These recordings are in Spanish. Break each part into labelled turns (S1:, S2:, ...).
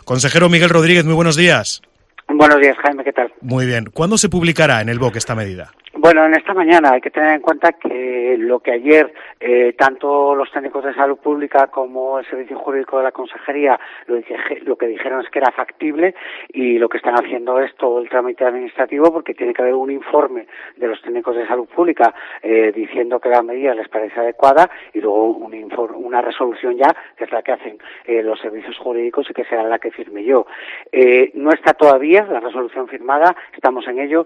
S1: Consejero Miguel Rodríguez, muy buenos días.
S2: Buenos días, Jaime, ¿qué tal?
S1: Muy bien. ¿Cuándo se publicará en el BOC esta medida?
S2: Bueno, en esta mañana hay que tener en cuenta que lo que ayer tanto los técnicos de salud pública como el servicio jurídico de la consejería lo que dijeron es que era factible, y lo que están haciendo es todo el trámite administrativo, porque tiene que haber un informe de los técnicos de salud pública diciendo que la medida les parece adecuada, y luego una resolución ya, que es la que hacen los servicios jurídicos y que será la que firme yo. No está todavía la resolución firmada, estamos en ello,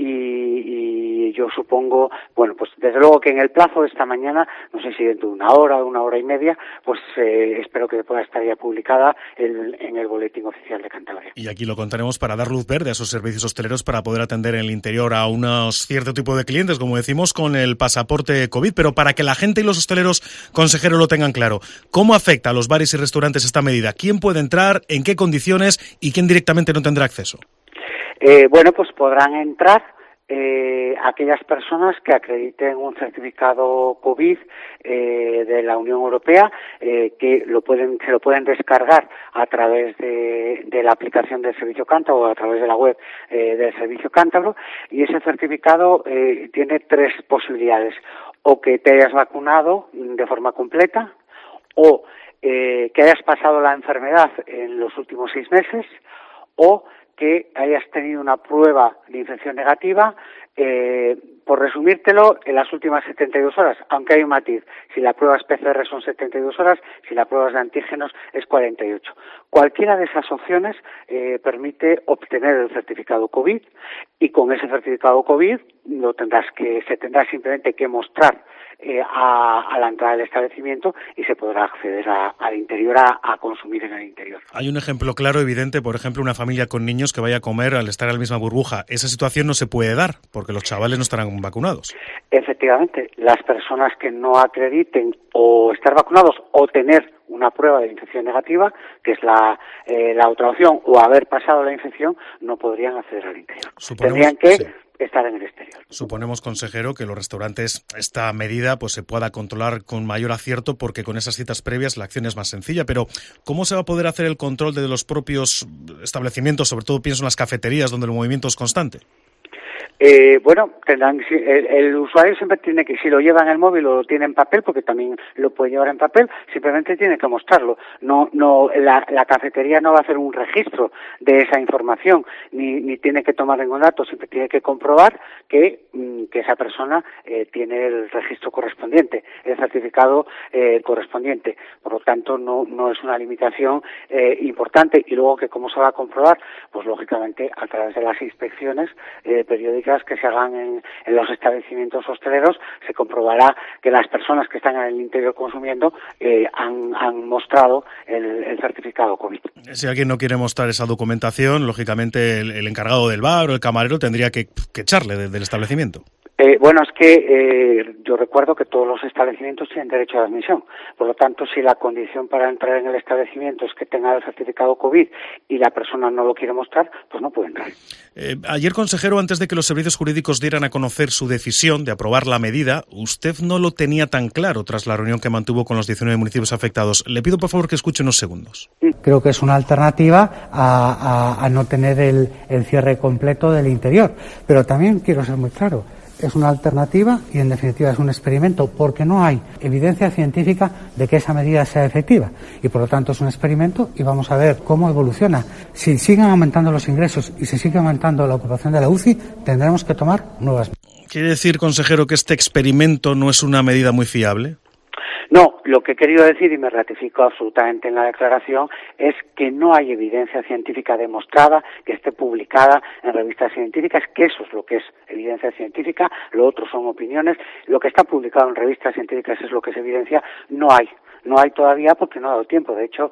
S2: y yo supongo, bueno, pues desde luego que en el plazo de esta mañana, no sé si dentro de una hora y media, pues espero que pueda estar ya publicada en el Boletín Oficial de Cantabria.
S1: Y aquí lo contaremos para dar luz verde a esos servicios hosteleros para poder atender en el interior a unos cierto tipo de clientes, como decimos, con el pasaporte COVID. Pero para que la gente y los hosteleros, consejero, lo tengan claro, ¿cómo afecta a los bares y restaurantes esta medida? ¿Quién puede entrar? ¿En qué condiciones? ¿Y quién directamente no tendrá acceso?
S2: Bueno, pues podrán entrar aquellas personas que acrediten un certificado COVID de la Unión Europea, que se lo pueden descargar a través de la aplicación del Servicio Cántabro o a través de la web del Servicio Cántabro, y ese certificado tiene tres posibilidades: o que te hayas vacunado de forma completa, o que hayas pasado la enfermedad en los últimos 6 meses, o que hayas tenido una prueba de infección negativa, por resumírtelo, en las últimas 72 horas, aunque hay un matiz. Si la prueba es PCR son 72 horas, si la prueba es de antígenos es 48. Cualquiera de esas opciones permite obtener el certificado COVID, y con ese certificado COVID se tendrá simplemente que mostrar a la entrada del establecimiento, y se podrá acceder al interior a consumir en el interior.
S1: Hay un ejemplo claro, evidente, por ejemplo, una familia con niños que vaya a comer al estar en la misma burbuja. Esa situación no se puede dar porque los chavales no estarán vacunados.
S2: Efectivamente, las personas que no acrediten o estar vacunados o tener una prueba de infección negativa, que es la otra opción, o haber pasado la infección, no podrían acceder al interior. Tendrían que estar en el exterior.
S1: Suponemos, consejero, que los restaurantes esta medida pues se pueda controlar con mayor acierto, porque con esas citas previas la acción es más sencilla. Pero ¿cómo se va a poder hacer el control de los propios establecimientos? Sobre todo pienso en las cafeterías, donde el movimiento es constante.
S2: Bueno, el usuario siempre tiene que, si lo lleva en el móvil o lo tiene en papel, porque también lo puede llevar en papel, simplemente tiene que mostrarlo. La cafetería no va a hacer un registro de esa información, ni tiene que tomar ningún dato, siempre tiene que comprobar que esa persona tiene el registro correspondiente, el certificado correspondiente. Por lo tanto, no es una limitación importante. Y luego, que cómo se va a comprobar, pues lógicamente a través de las inspecciones periódicas que se hagan en los establecimientos hosteleros, se comprobará que las personas que están en el interior consumiendo han mostrado el certificado COVID.
S1: Si alguien no quiere mostrar esa documentación, lógicamente el encargado del bar o el camarero tendría que echarle del establecimiento.
S2: Bueno, es que yo recuerdo que todos los establecimientos tienen derecho a admisión. Por lo tanto, si la condición para entrar en el establecimiento es que tenga el certificado COVID y la persona no lo quiere mostrar, pues no puede entrar.
S1: Ayer, consejero, antes de que los servicios jurídicos dieran a conocer su decisión de aprobar la medida, usted no lo tenía tan claro tras la reunión que mantuvo con los 19 municipios afectados. Le pido, por favor, que escuche unos segundos.
S3: Creo que es una alternativa a no tener el cierre completo del interior. Pero también quiero ser muy claro. Es una alternativa y, en definitiva, es un experimento, porque no hay evidencia científica de que esa medida sea efectiva. Y, por lo tanto, es un experimento y vamos a ver cómo evoluciona. Si siguen aumentando los ingresos y se sigue aumentando la ocupación de la UCI, tendremos que tomar nuevas medidas.
S1: ¿Quiere decir, consejero, que este experimento no es una medida muy fiable?
S2: No, lo que he querido decir, y me ratifico absolutamente en la declaración, es que no hay evidencia científica demostrada que esté publicada en revistas científicas, que eso es lo que es evidencia científica, lo otro son opiniones. Lo que está publicado en revistas científicas es lo que es evidencia. No hay todavía, porque no ha dado tiempo. De hecho,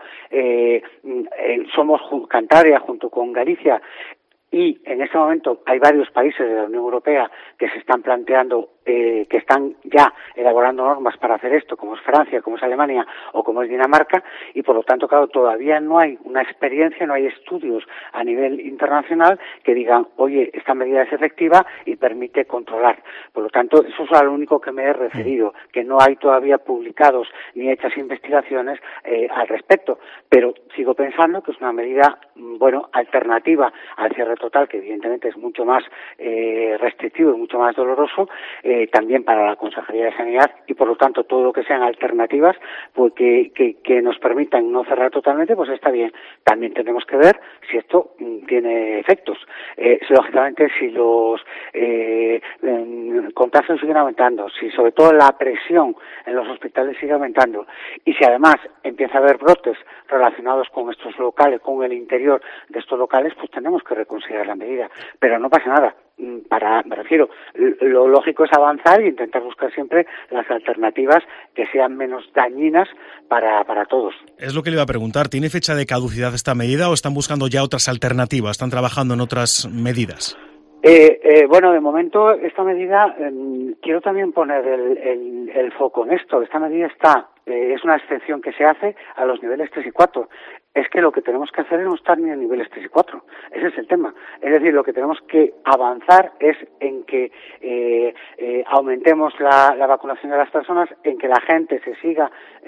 S2: somos Cantabria junto con Galicia, y en este momento hay varios países de la Unión Europea que se están planteando que están ya elaborando normas para hacer esto, como es Francia, como es Alemania o como es Dinamarca, y por lo tanto, claro, todavía no hay una experiencia, no hay estudios a nivel internacional que digan, oye, esta medida es efectiva y permite controlar. Por lo tanto, eso es a lo único que me he referido, que no hay todavía publicados ni hechas investigaciones al respecto, pero sigo pensando que es una medida, bueno, alternativa al cierre total, que evidentemente es mucho más restrictivo y mucho más doloroso, también para la Consejería de Sanidad, y por lo tanto todo lo que sean alternativas pues que nos permitan no cerrar totalmente, pues está bien. También tenemos que ver si esto tiene efectos. Lógicamente, si los contagios siguen aumentando, si sobre todo la presión en los hospitales sigue aumentando, y si además empieza a haber brotes relacionados con estos locales, con el interior de estos locales, pues tenemos que reconsiderar la medida. Pero no pasa nada. Me refiero, lo lógico es avanzar e intentar buscar siempre las alternativas que sean menos dañinas para todos.
S1: Es lo que le iba a preguntar. ¿Tiene fecha de caducidad esta medida o están buscando ya otras alternativas? ¿Están trabajando en otras medidas?
S2: Bueno, de momento esta medida, quiero también poner el foco en esto. Esta medida es una excepción que se hace a los niveles 3 y 4. Es que lo que tenemos que hacer es no estar ni en niveles 3 y 4. Ese es el tema. Es decir, lo que tenemos que avanzar es en que aumentemos la vacunación de las personas, en que la gente se siga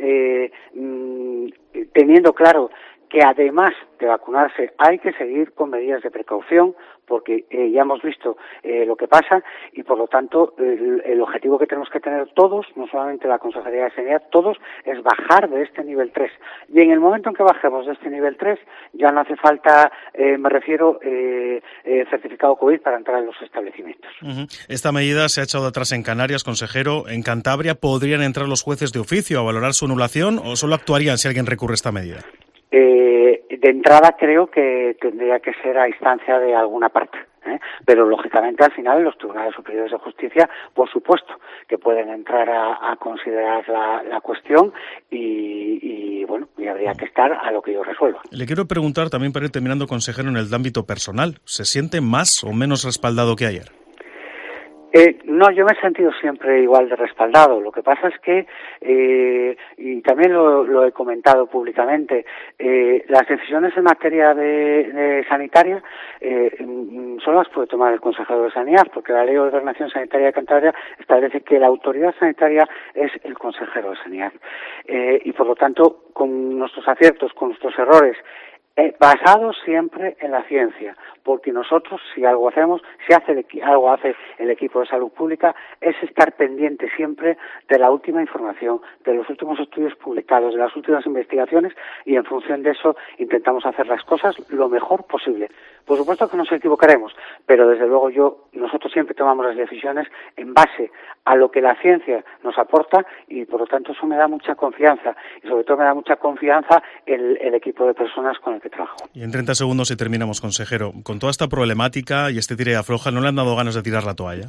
S2: teniendo claro que además de vacunarse hay que seguir con medidas de precaución, porque ya hemos visto lo que pasa, y por lo tanto el objetivo que tenemos que tener todos, no solamente la Consejería de Sanidad, todos, es bajar de este nivel 3. Y en el momento en que bajemos de este nivel 3, ya no hace falta, me refiero, certificado COVID para entrar en los establecimientos.
S1: Esta medida se ha echado atrás en Canarias, consejero. ¿En Cantabria podrían entrar los jueces de oficio a valorar su anulación o solo actuarían si alguien recurre a esta medida?
S2: De entrada creo que tendría que ser a instancia de alguna parte, pero lógicamente al final los tribunales superiores de justicia, por supuesto, que pueden entrar a considerar la cuestión y bueno, y habría que estar a lo que yo resuelva.
S1: Le quiero preguntar también, para ir terminando, consejero, en el ámbito personal, ¿se siente más o menos respaldado que ayer?
S2: No, yo me he sentido siempre igual de respaldado. Lo que pasa es que, y también lo he comentado públicamente, las decisiones en materia de sanitaria solo las puede tomar el consejero de Sanidad, porque la Ley de Ordenación Sanitaria de Cantabria establece que la autoridad sanitaria es el consejero de Sanidad. Y por lo tanto, con nuestros aciertos, con nuestros errores, basados siempre en la ciencia, porque nosotros, si algo hacemos, algo hace el equipo de salud pública, es estar pendiente siempre de la última información, de los últimos estudios publicados, de las últimas investigaciones, y en función de eso intentamos hacer las cosas lo mejor posible. Por supuesto que nos equivocaremos, pero desde luego nosotros siempre tomamos las decisiones en base a lo que la ciencia nos aporta, y por lo tanto eso me da mucha confianza, y sobre todo me da mucha confianza el equipo de personas con el que trabajo.
S1: Y en 30 segundos y terminamos, consejero. Con toda esta problemática y este tira y afloja, ¿no le han dado ganas de tirar la toalla?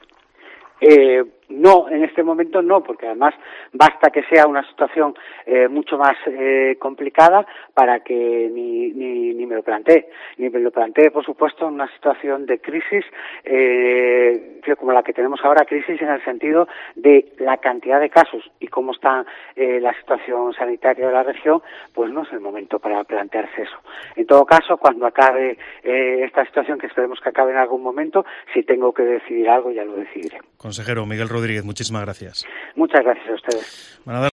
S2: No, en este momento no, porque además basta que sea una situación mucho más complicada para que ni me lo plantee. Ni me lo plantee, por supuesto, en una situación de crisis como la que tenemos ahora, crisis en el sentido de la cantidad de casos y cómo está la situación sanitaria de la región, pues no es el momento para plantearse eso. En todo caso, cuando acabe esta situación, que esperemos que acabe en algún momento, si tengo que decidir algo, ya lo decidiré.
S1: Consejero Miguel Rodríguez, muchísimas gracias.
S2: Muchas gracias a ustedes.